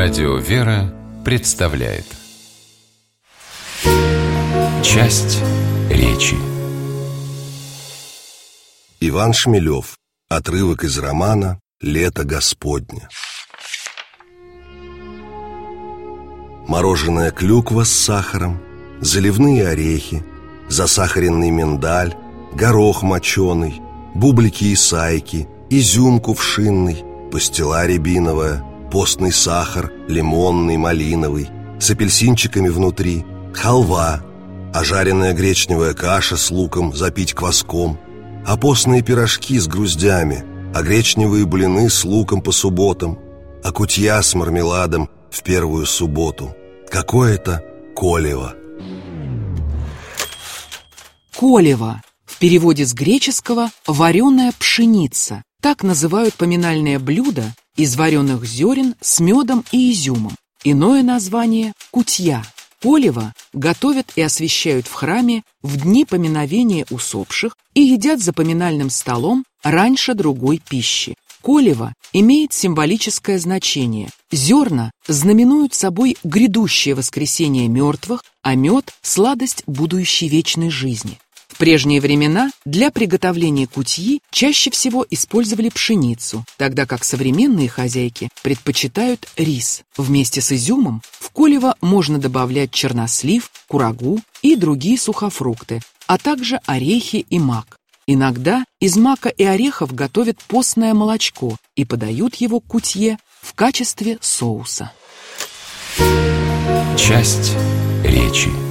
Радио «Вера» представляет часть речи. Иван Шмелев. Отрывок из романа «Лето Господне». Мороженая клюква с сахаром, заливные орехи, засахаренный миндаль, горох моченый, бублики и сайки, изюм кувшинный, пастила рябиновая, постный сахар, лимонный, малиновый, с апельсинчиками внутри, халва, а жареная гречневая каша с луком запить кваском, а постные пирожки с груздями, а гречневые блины с луком по субботам, а кутья с мармеладом в первую субботу. Какое-то колево. Колево. В переводе с греческого «вареная пшеница». Так называют поминальное блюдо из вареных зерен с медом и изюмом. Иное название – кутья. Колево готовят и освящают в храме в дни поминовения усопших и едят за поминальным столом раньше другой пищи. Колево имеет символическое значение. Зерна знаменуют собой грядущее воскресение мертвых, а мед – сладость будущей вечной жизни. В прежние времена для приготовления кутьи чаще всего использовали пшеницу, тогда как современные хозяйки предпочитают рис. Вместе с изюмом в колево можно добавлять чернослив, курагу и другие сухофрукты, а также орехи и мак. Иногда из мака и орехов готовят постное молочко и подают его к кутье в качестве соуса. Часть речи.